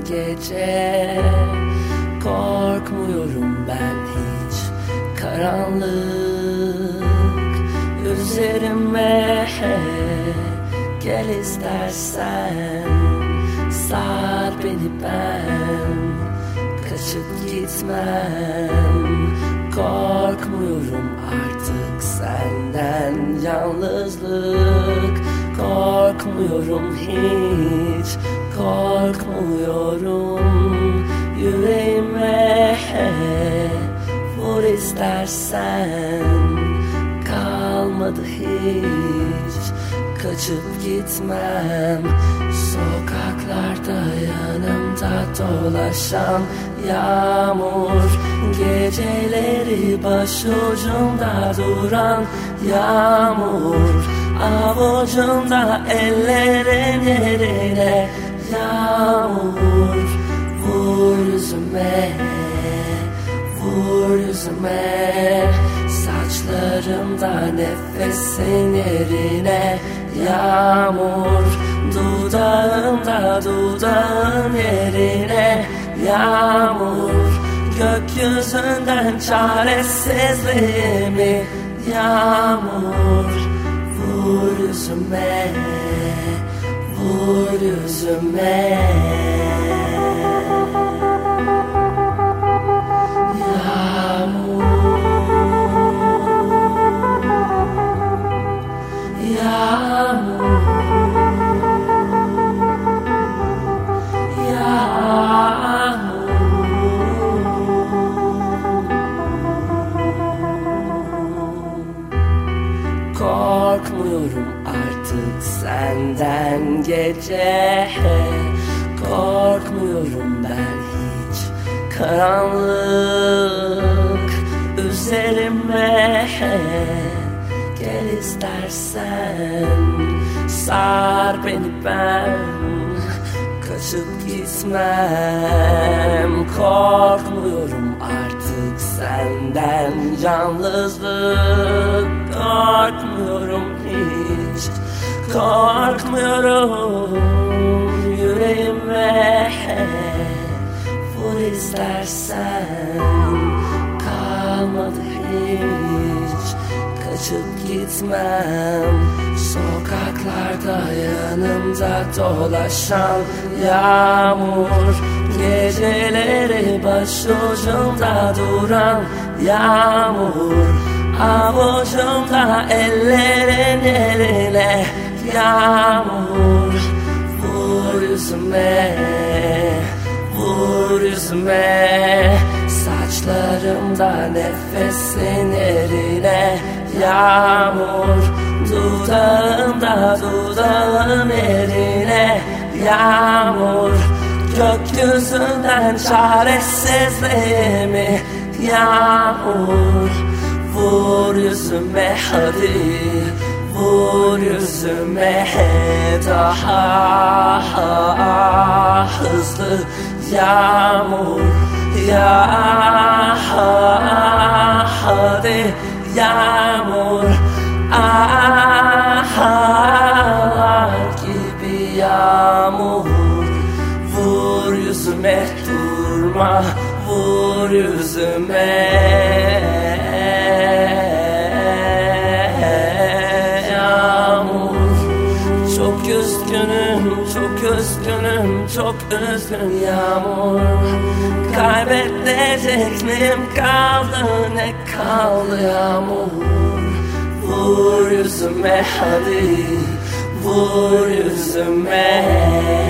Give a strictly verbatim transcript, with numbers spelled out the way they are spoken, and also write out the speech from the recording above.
gece. Korkmuyorum ben hiç karanlık üzerime. Gel istersen sar beni, ben kaçıp gitmem. Korkmuyorum artık senden, yalnızlık. Korkmuyorum hiç, korkmuyorum. Yüreğime vur istersen, kalmadı hiç, kaçıp gitmem. Sokaklarda yanımda dolaşan yağmur, geceleri başucumda duran yağmur, avucumda ellerin yerine yağmur. Vur yüzüme, vur yüzüme, saçlarımda nefesin yerine yağmur. Dudağımda dudağın yerine yağmur. Gökyüzünden çaresizliğimi yağmur. Vur yüzüme, vur yüzüme. Korkmuyorum artık senden gece. Korkmuyorum ben hiç karanlık üzerime. Gel istersen sar beni, ben kaçıp gitmem. Korkmuyorum artık senden, yalnızlık. Korkmuyorum hiç, korkmuyorum. Yüreğime vur istersen, kalmadı hiç, kaçıp gitmem. Sokaklarda yanımda dolaşan yağmur, geceleri başucumda duran yağmur, avucumda ellerin yerine yağmur. Vur yüzüme, vur yüzüme, saçlarımda nefesin yerine yağmur. Dudağımda dudağın yerine yağmur. Gökyüzünden çaresizliğimi yağmur. Vur yüzüme hadi, vur yüzüme daha hızlı yağmur. Ya hadi yağmur, ahar gibi yağmur. Vur yüzüme durma, vur yüzüme yağmur. Çok üzgünüm, çok üzgünüm, çok üzgünüm yağmur. Kaybedecek neyim kaldı, ne kaldı yağmur. Vur yüzüme hadi, vur yüzüme.